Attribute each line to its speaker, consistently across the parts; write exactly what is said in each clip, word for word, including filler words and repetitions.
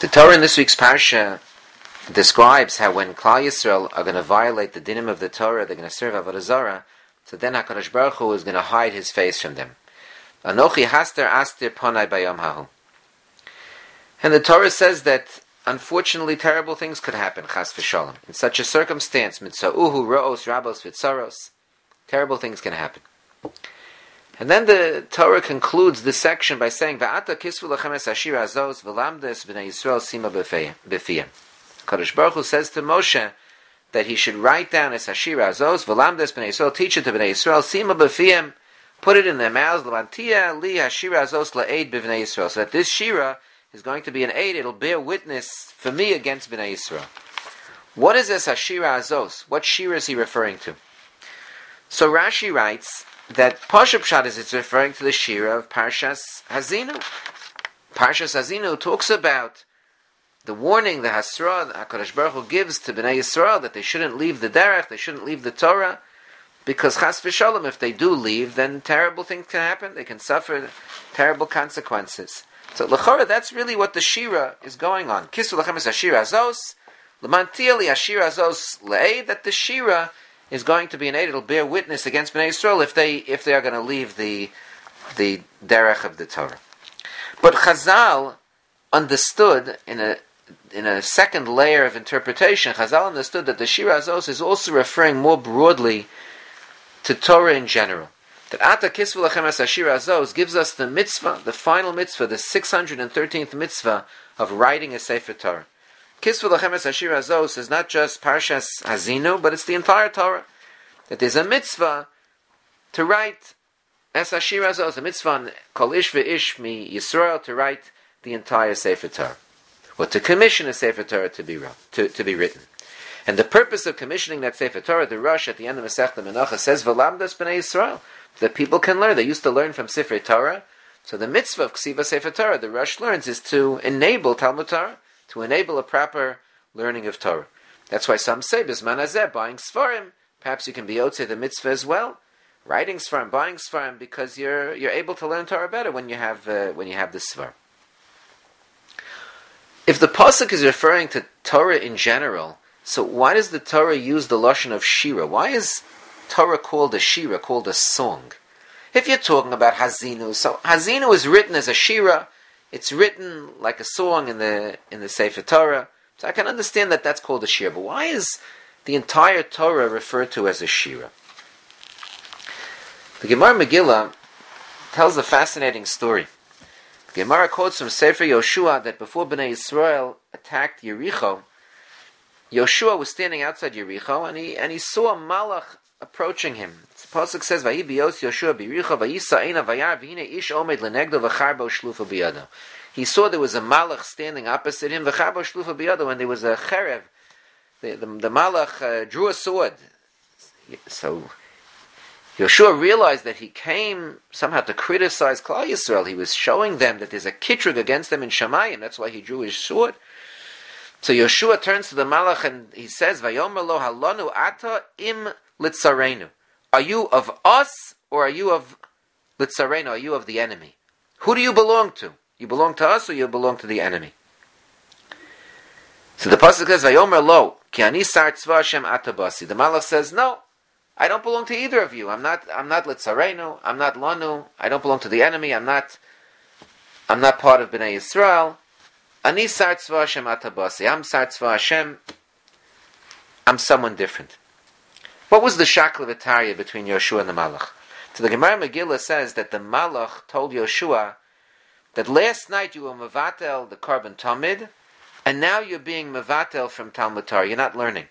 Speaker 1: The Torah in this week's parsha describes how when Klal Yisrael are going to violate the dinim of the Torah, they're going to serve Avodah Zarah, so then HaKadosh Baruch Hu is going to hide His face from them. Anochi haster astir ponai bayom hahu. And the Torah says that unfortunately terrible things could happen, chas v'shalom. In such a circumstance, mitzauhu ro'os rabos v'tzaros, terrible things can happen. And then the Torah concludes this section by saying, Va'ata kisvu lachem es ashir azos v'lamdes v'nei Yisrael sima b'fiyam. Kadosh Baruch Hu says to Moshe that he should write down es ashir azos v'lamdes b'nei Yisrael, teach it to b'nei Yisrael sima b'fiyam, put it in their mouths, levantia li hashir azos la'ed b'nei Yisrael, so that this shira is going to be an aid, it'll bear witness for me against b'nei Yisrael. What is es ashir azos? What shira is he referring to? So Rashi writes that Pashup Pshat is it's referring to the Shira of Parshas Hazinu. Parshas Hazinu talks about the warning, the Hasra, that HaKadosh Baruch Hu gives to Bnei Yisrael that they shouldn't leave the Derech, they shouldn't leave the Torah, because Chas v'Shalom, if they do leave, then terrible things can happen, they can suffer terrible consequences. So L'chora, that's really what the Shira is going on. Kisu Lachem es Ashir Azos, L'mantia li Ashir Azos Le'ed, that the Shira is going to be an aid, it'll bear witness against Bnei Yisrael if they if they are going to leave the the derech of the Torah. But Chazal understood in a in a second layer of interpretation, Chazal understood that the Shira Azos is also referring more broadly to Torah in general. That Ata Kisvu Lachem Es Ashir Azos gives us the mitzvah, the final mitzvah, the six hundred thirteenth mitzvah of writing a Sefer Torah. Kisvu Lachem Es Ashir Azos is not just Parshas Hazinu, but it's the entire Torah. That there's a mitzvah to write Es Ashir Azos, a mitzvah on Kol Ish V'ish Mi Yisrael, to write the entire Sefer Torah, or to commission a Sefer Torah to be to, to be written. And the purpose of commissioning that Sefer Torah, the Rosh at the end of Masechta Menachos says, V'lamdas B'nei Yisrael, that people can learn. They used to learn from Sefer Torah, so the mitzvah of Ksiva Sefer Torah, the Rosh learns, is to enable Talmud Torah, to enable a proper learning of Torah. That's why some say, B'zman hazeh, buying Sfarim, perhaps you can be Yotzei the mitzvah as well, writing Sfarim, buying Sfarim, because you're you're able to learn Torah better when you have uh, when you have the Sfar. If the pasuk is referring to Torah in general, so why does the Torah use the lashon of shira? Why is Torah called a shira, called a song? If you're talking about Hazinu, so Hazinu is written as a shira. It's written like a song in the in the Sefer Torah. So I can understand that that's called a shira. But why is the entire Torah referred to as a shira? The Gemara Megillah tells a fascinating story. The Gemara quotes from Sefer Yoshua that before Bnei Yisrael attacked Yericho, Yoshua was standing outside Yericho and he and he saw a malach approaching him. The pasuk says, "Vayi biyos Yoshua biyericho vayisa eina vayar v'hine ish omed lenegdo v'charbo shlufa biyado." He saw there was a malach standing opposite him, v'charbo shlufa biyado, and there was a cherev. The, the, the malach uh, drew a sword. So Yoshua realized that he came somehow to criticize Klal Yisrael. He was showing them that there's a kitrug against them in Shamayim. That's why he drew his sword. So Yoshua turns to the malach and he says, "Vayomer lo halanu ata im litzarenu." Are you of us or are you of litzarenu? Are you of the enemy? Who do you belong to? You belong to us or you belong to the enemy? So the pasuk says, "Vayomer lo ki ani sar tzva Hashem ata basi." The malach says, "No, I don't belong to either of you. I'm not. I'm not litzarenu. I'm not lanu. I don't belong to the enemy. I'm not. I'm not part of Bnei Yisrael. Ani sar tzva Hashem ata basi. I'm sar tzva Hashem. I'm someone different." What was the shakla v'tarya between Yoshua and the malach? So the Gemara Megillah says that the malach told Yoshua that last night you were mevatel the korban tamid, and now you're being mevatel from Talmud Torah. You're not learning.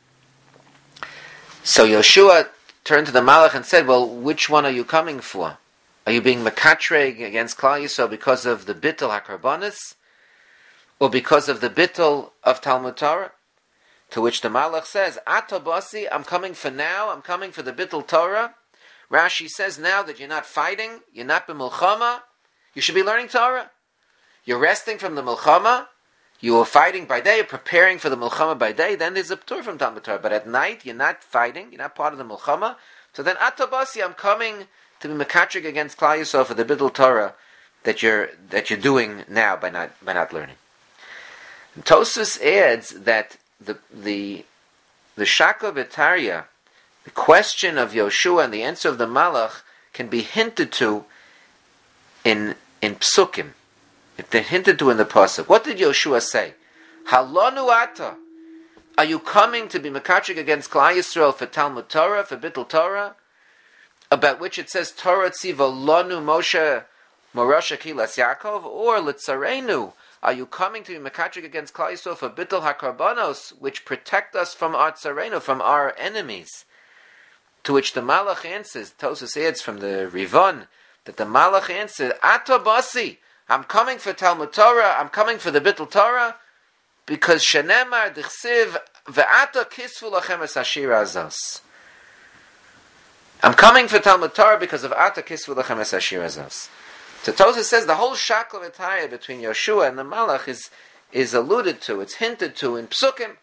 Speaker 1: So Yoshua turned to the malach and said, "Well, which one are you coming for? Are you being mekatreg against Klal Yisrael because of the bittul hakarbanis, or because of the bittul of Talmud Torah?" To which the malach says, "Ato basi, I'm coming for now. I'm coming for the bittul Torah." Rashi says, now that you're not fighting, you're not b'milchama, you should be learning Torah. You're resting from the milchama. You are fighting by day, you're preparing for the milchama by day, then there's a p'tur from Talmud Torah. But at night, you're not fighting, you're not part of the milchama. So then, Ato basi, I'm coming to be mekatrik against Klal Yisrael for the bittul Torah that you're that you're doing now by not by not learning. Tosfos adds that the the the Shaka V'Tarya, the question of Yoshua and the answer of the Malach, can be hinted to in in Psukim. They're hinted to in the pasuk. What did Yoshua say? Halonu ata. Are you coming to be mekachik against Klal Yisrael for Talmud Torah, for Bittul Torah, about which it says Torah tziva lonu Moshe Morasha Kilas Yaakov, or Litzarenu? Are you coming to be mekachik against Klal Yisrael for Bittul HaKarbanos, which protect us from our tzarenu, from our enemies? To which the Malach answers, Tosfos adds from the Rivon, that the Malach answered, Ato Basi, I'm coming for Talmud Torah, I'm coming for the Bittul Torah, because Shenemar Dichsiv Ve'ata Kisvu Lachem Es Ashira Azos. I'm coming for Talmud Torah because of Ata Kisvu Lachem Es Ashira Azos. So Tosfos says the whole shackle of Ataya between Yoshua and the Malach is, is alluded to, it's hinted to in Psukim.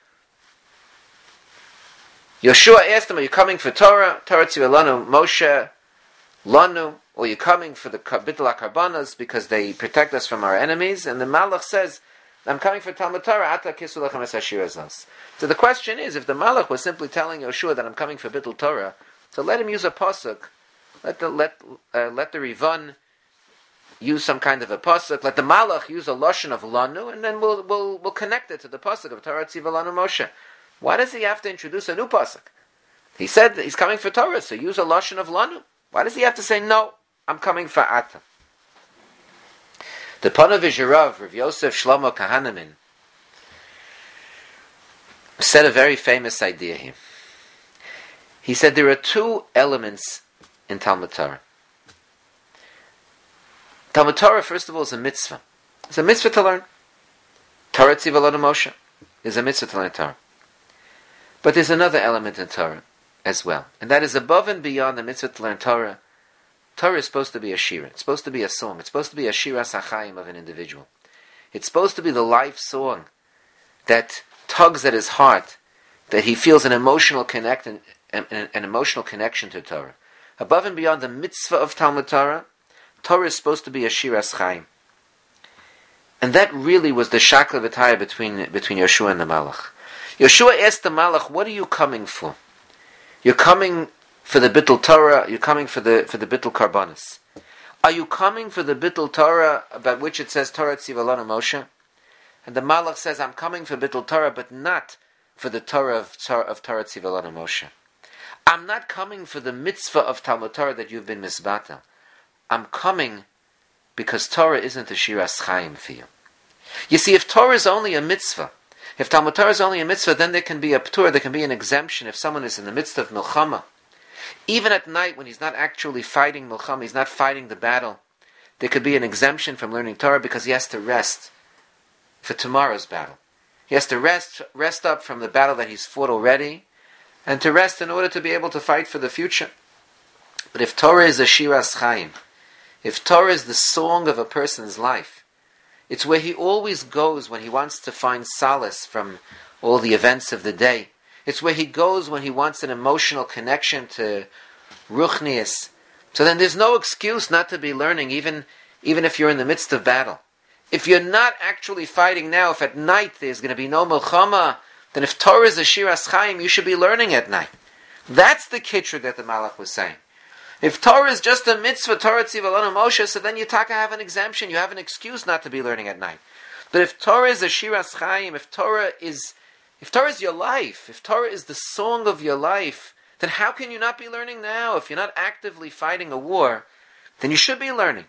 Speaker 1: Yoshua asked him, are you coming for Torah? Torah Tzivah Lanu Moshe Lanu, or you coming for the Bittul HaKarbanos because they protect us from our enemies? And the Malach says, I'm coming for Talmud Torah, Ata Kisu Lachem Es Ashir Azos. So the question is, if the Malach was simply telling Yoshua that I'm coming for Bittul Torah, so let him use a pasuk, let the let uh, let the Rivan use some kind of a pasuk, let the Malach use a lashon of Lanu, and then we'll we'll we'll connect it to the pasuk of Torah Tziva Lanu Moshe. Why does he have to introduce a new pasuk? He said that he's coming for Torah, so use a lashon of Lanu. Why does he have to say, no, I'm coming for Ata? The Panav Yirav, Rav Yosef Shlomo Kahanamin, said a very famous idea here. He said there are two elements in Talmud Torah. Talmud Torah, first of all, is a mitzvah. It's a mitzvah to learn. Torah Tziva Lanu Moshe is a mitzvah to learn Torah. But there's another element in Torah as well, and that is above and beyond the mitzvah to learn Torah. Torah is supposed to be a shira. It's supposed to be a song. It's supposed to be a shira sachayim of an individual. It's supposed to be the life song that tugs at his heart, that he feels an emotional connect an, an, an emotional connection to Torah. Above and beyond the mitzvah of Talmud Torah, Torah is supposed to be a shira sachayim. And that really was the shakla v'taya between between Yoshua and the Malach. Yoshua asked the Malach, "What are you coming for? You're coming for the Bittul Torah, you're coming for the for the Bittul Karbanis. Are you coming for the Bittul Torah about which it says Torah Tziva Lanu Moshe?" And the Malach says, I'm coming for Bittul Torah, but not for the Torah of, of Torah Tziva Lanu Moshe. I'm not coming for the mitzvah of Talmud Torah that you've been misbatel. I'm coming because Torah isn't a shiras chaim for you. You see, if Torah is only a mitzvah, if Talmud Torah is only a mitzvah, then there can be a ptur, there can be an exemption if someone is in the midst of milchama. Even at night when he's not actually fighting milchama, he's not fighting the battle, there could be an exemption from learning Torah because he has to rest for tomorrow's battle. He has to rest rest up from the battle that he's fought already, and to rest in order to be able to fight for the future. But if Torah is a shiras chaim, if Torah is the song of a person's life, it's where he always goes when he wants to find solace from all the events of the day. It's where he goes when he wants an emotional connection to ruchnius. So then there's no excuse not to be learning, even, even if you're in the midst of battle. If you're not actually fighting now, if at night there's going to be no milchama, then if Torah is a shiras chaim, you should be learning at night. That's the kitrug that the Malach was saying. If Torah is just a mitzvah, Torah Tziva Lanu Moshe, so then you taka have an exemption, you have an excuse not to be learning at night. But if Torah is a shiras chaim, if Torah is, if Torah is your life, if Torah is the song of your life, then how can you not be learning now? If you're not actively fighting a war, then you should be learning.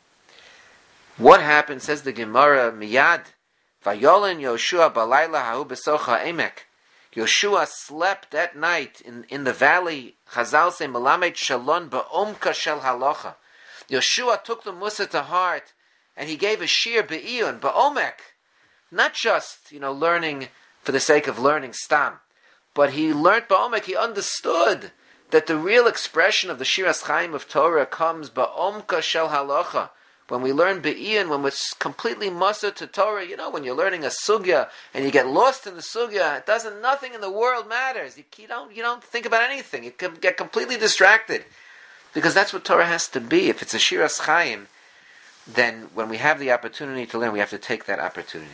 Speaker 1: What happened, says the Gemara, Miyad, Vayolin Yoshua Balayla Ha'u Besocha Emek. Yoshua slept that night in, in the valley. Chazal say, Melamed Shalon Ba'omka Shel Halacha. Yoshua took the Musa to heart, and he gave a shir Be'iyun, Ba'omek. Not just, you know, learning for the sake of learning stam, but he learned Ba'omek, he understood that the real expression of the shiras chaim of Torah comes Ba'omka Shel Halacha. When we learn Be'iyun, when we're completely musar to Torah, you know, when you're learning a sugya and you get lost in the sugya, it doesn't, nothing in the world matters. You, you don't, you don't think about anything. You can get completely distracted. Because that's what Torah has to be. If it's a shiras chaim, then when we have the opportunity to learn, we have to take that opportunity.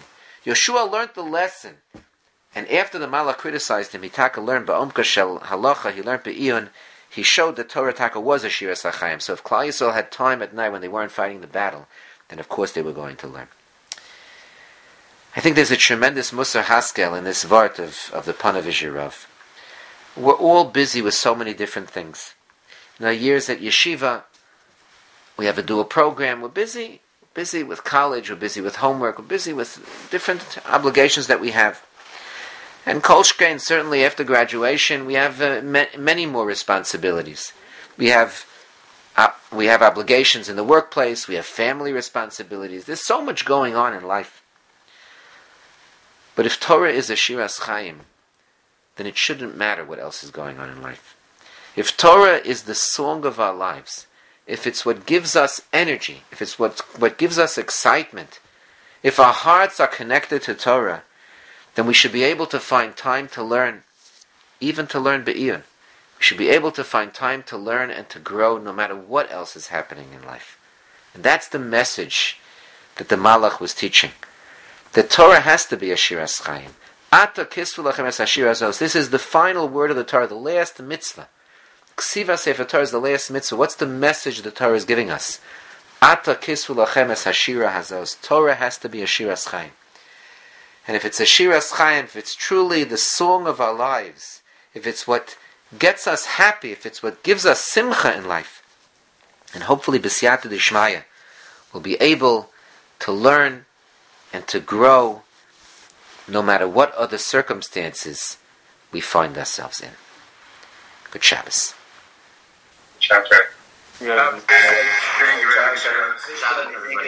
Speaker 1: Yeshua learned the lesson, and after the Malach criticized him, he taka learned ba'omka shel halacha, he learned be'iyun, he showed that Torah taka was a shiras hachayim. So if Klal Yisrael had time at night when they weren't fighting the battle, then of course they were going to learn. I think there's a tremendous Musar Haskel in this Vart of, of the Panavizhi Rav. We're all busy with so many different things. In our years at Yeshiva, we have a dual program. We're busy, busy with college, we're busy with homework, we're busy with different obligations that we have. And Kolshkein, certainly after graduation, we have uh, ma- many more responsibilities. We have uh, we have obligations in the workplace, we have family responsibilities. There's so much going on in life. But if Torah is a Shiras Chaim, then it shouldn't matter what else is going on in life. If Torah is the song of our lives, if it's what gives us energy, if it's what, what gives us excitement, if our hearts are connected to Torah, then we should be able to find time to learn, even to learn Be'iyun. We should be able to find time to learn and to grow no matter what else is happening in life. And that's the message that the Malach was teaching. The Torah has to be a Shiras Chaim. Ata kisvu lachem es hashir hazos. This is the final word of the Torah, the last mitzvah. Ksiva Sefer Torah is the last mitzvah. What's the message the Torah is giving us? Ata kisvu lachem es hashir hazos. Torah has to be a Shiras Chaim. And if it's a Shiras Chaim, if it's truly the song of our lives, if it's what gets us happy, if it's what gives us simcha in life, and hopefully b'siyata d'shmaya, we'll be able to learn and to grow no matter what other circumstances we find ourselves in. Good Shabbos.
Speaker 2: Shabbos. Yeah.